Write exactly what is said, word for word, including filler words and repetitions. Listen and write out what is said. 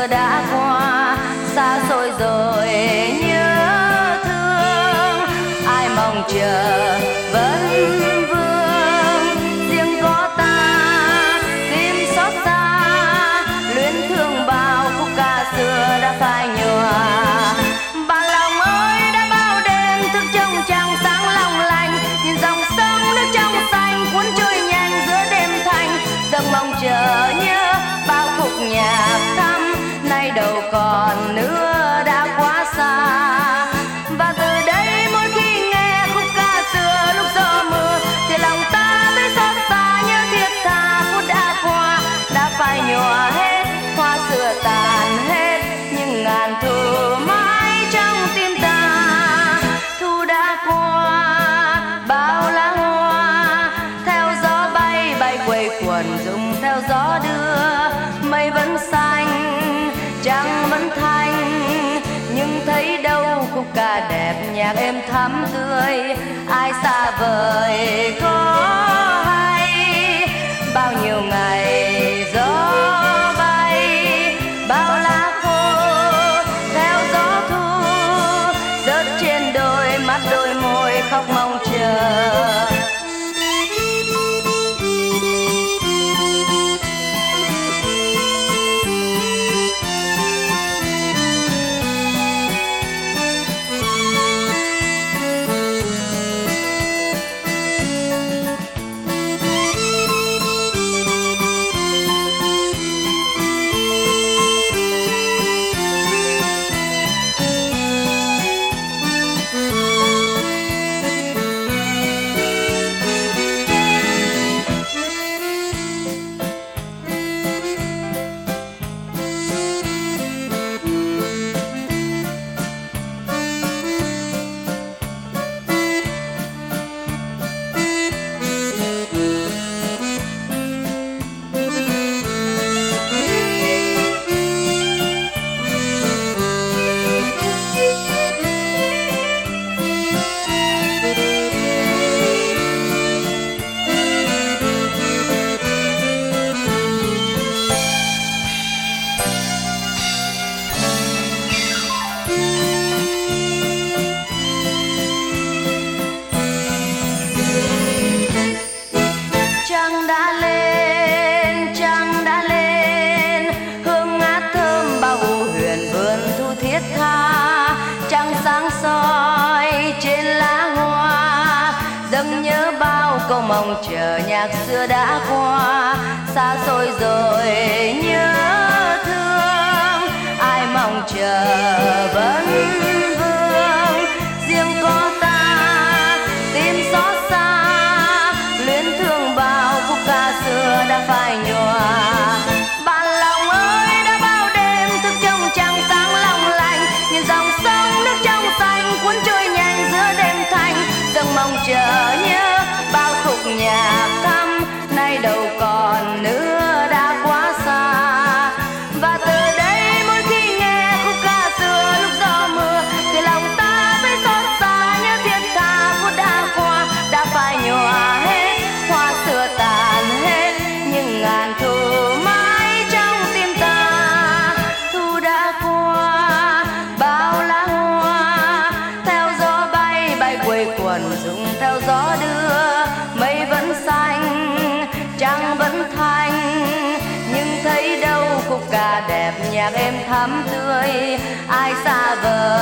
xưa đã qua, xa xôi rồi nhớ thương. Ai mong chờ vẫn vương, riêng có ta tim xót xa, luyến thương bao khúc ca xưa đã phai nhòa. Bạn lòng ơi đã bao đêm thức trong trăng sáng long lanh, nhìn dòng sông nước trong xanh cuốn trôi nhanh giữa đêm thanh. Dâng mong chờ nhớ bao khúc nhạc thắm, nay đâu còn nữa đã quá xa. Và từ đây mỗi khi nghe khúc ca xưa lúc gió mưa, thì lòng ta thấy xót xa nhớ thiết tha phút đã qua, đã phai nhòa hết hoa xưa tàn hết, nhưng ngàn thu mãi trong tim ta. Thu đã qua bao lá hoa, theo gió bay bay quay quần rụng theo gió đưa. Mây vẫn xanh trăng vẫn thanh, nhưng thấy đâu khúc ca đẹp nhạc êm thắm tươi. Ai xa vời có hay, bao nhiêu ngày gió bay bao lá khô theo gió thu, rớt trên đôi mắt đôi môi khóc mong chờ. Trăng đã lên, trăng đã lên, hương ngát thơm bao u huyền vườn thu thiết tha. Trăng sáng soi trên lá hoa, dâng nhớ bao câu mong chờ nhạc xưa đã qua. Xa xôi rồi nhớ thương, ai mong chờ vẫn vương, riêng có ta tim xót xa, luyến thương bao khúc ca xưa đã phai nhòa. Bạn lòng ơi đã bao đêm thức trong trăng sáng long lanh, nhìn dòng sông nước trong xanh cuốn trôi nhanh giữa đêm thanh. Dâng mong chờ nhớ bao khúc nhạc thắm, nay đâu còn nữa đã quá xa. Và từ đây mỗi khi nghe khúc ca xưa lúc gió mưa, thì lòng ta thấy xót xa nhớ thiết tha phút đã qua, đã phai nhòa hết hoa xưa tàn hết, nhưng ngàn thu mãi trong tim ta. Thu đã qua bao lá hoa, theo gió bay bay quay quần rụng theo gió đưa. Mây vẫn xanh trăng vẫn thanh, nhưng thấy đâu khúc ca đẹp nhạc êm thắm tươi. Ai xa vời